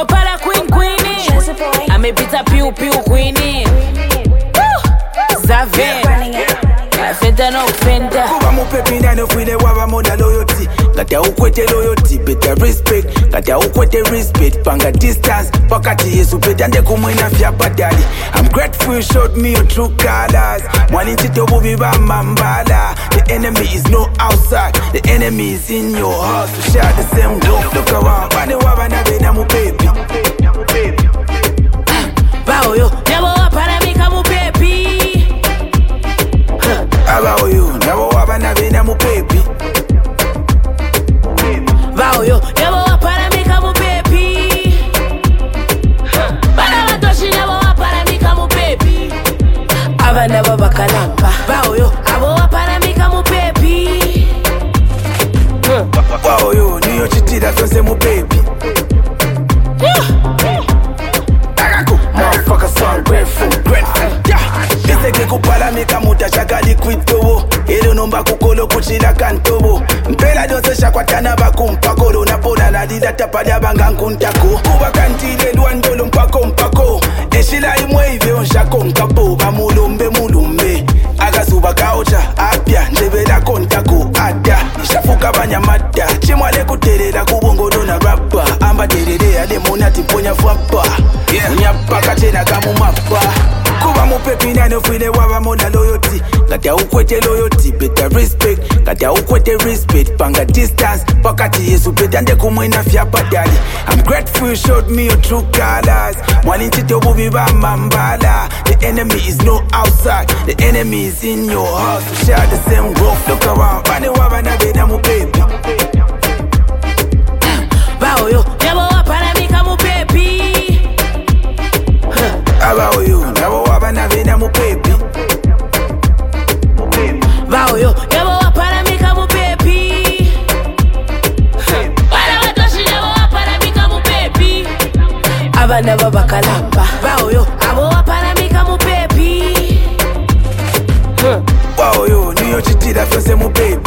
Wapara queen queenie. Amepita piu piu queenie. Zave. Fenta no fenta. Kuba mupepi nano fwile waba mona loyalty. Gata ukwete loyalty, better respect. Gata ukwete respect, panga distance. Pakati yesu peta nde kumwena fya badali. I'm grateful you showed me your true colors. Mwani chito bubi ba mambala. The enemy is no outside, the enemy is in your heart. So share the same love. Look around, wani waba na bena mupepi. Bao yo, never wapara mika mupepi. About you, never waba na bena mupepi. Bao yo, never wapara mika mupepi. Bana watoshi never wapara mika mupepi. Aba never bakalamba. Bao yo, abo wapara mika mupepi. Bao yo, niyo chitira zonse mupepi. Motherfucker so ungrateful, grateful. Iseke kupala mika muta shaka liquid tobo. Elo nomba kukolo kuchila kantobo. Mpela donse shakwatana bakumpa kolo. Napona la dida tapada banga nkuntako. Kuba kantile duandolo mpako. Eshila imwe hivyo nshako nkapo. Bamulumbe mulumbe. Agasuba kaocha apya ndebela kontako ada. Nishafuka banyamada. Chimwale kuterela kubongolo na rapper. Amba terere ade monati ponya fwapa. Unyapa katena kamu mapa. Kuba mupepi nano fwile waba mona loyalty. Gata ukwete loyalty, better respect. Gata ukwete respect, panga distance. Pakati yesu peta nde kumwena fya badali. I'm grateful you showed me your true colors. Mwani chito bubi ba mambala. The enemy is no outside, the enemy is in your heart. So share the same roof. Look around, wani waba na bena mupepi. Bao yo, never wapara mika mupepi. About you, never waba na bena mupepi. Bao yo, never wapara mika mupepi. Bana watoshi never wapara mika mupepi. Aba never bakalamba. Bao yo, abo wapara mika mupepi. Bao yo, niyo chitira zonse mupepi.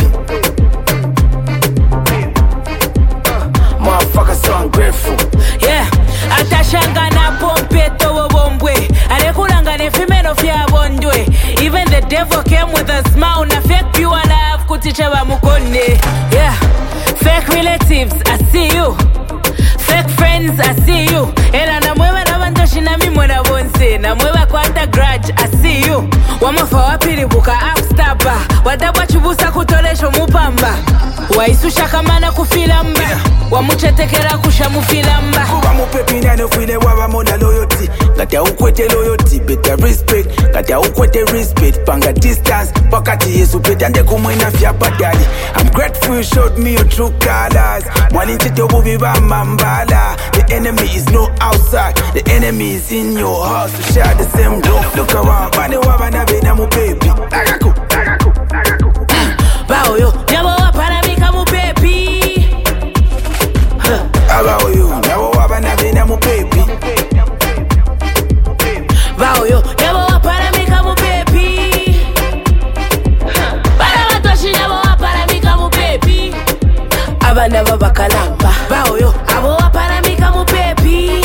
Motherfucker so ungrateful. Yeah, atashanga na pompe towo bombwe. Alekulanga ne femeno fya bondwe. Even the devil came with a smile. Na fake pure love kuticha ba mukonde. Yeah, fake relatives, I see you. Fake friends, I see you. Ela na mwewe na bandoshi na mimwe na bonse. Na mwewe kwa grudge, I see you. Wamafa wapiri buka upstaba. Wadabwa chubusa kutolesho mupamba. Waisusha kamana kufilamba. Wamuchetekera kusha mufilamba. Kuba mupepi nano fwile waba mona loyalty. Gata ukwete loyalty, better respect. Gata ukwete respect, panga distance. Pakati yesu peta nde kumwena fya badali. I'm grateful you showed me your true colors. Mwani chito bubi ba mambala. The enemy is no outside, the enemy is in your heart. So share the same love. Look around, wani waba na bena mupepi. Bao yo, never wapara mika mupepi. About you, never waba na bena mupepi. Bao yo, never wapara mika mupepi. Bana watoshi never wapara mika mupepi. Aba never bakalamba. Bao yo, abo wapara mika mupepi.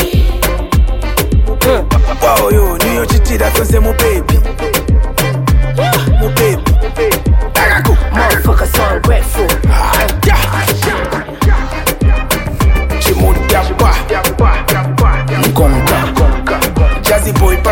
Bao yo, niyo chitira zonse mupepi. Mupepi. Motherfucker so ungrateful. Chimudapa Nkonga Jazzy boy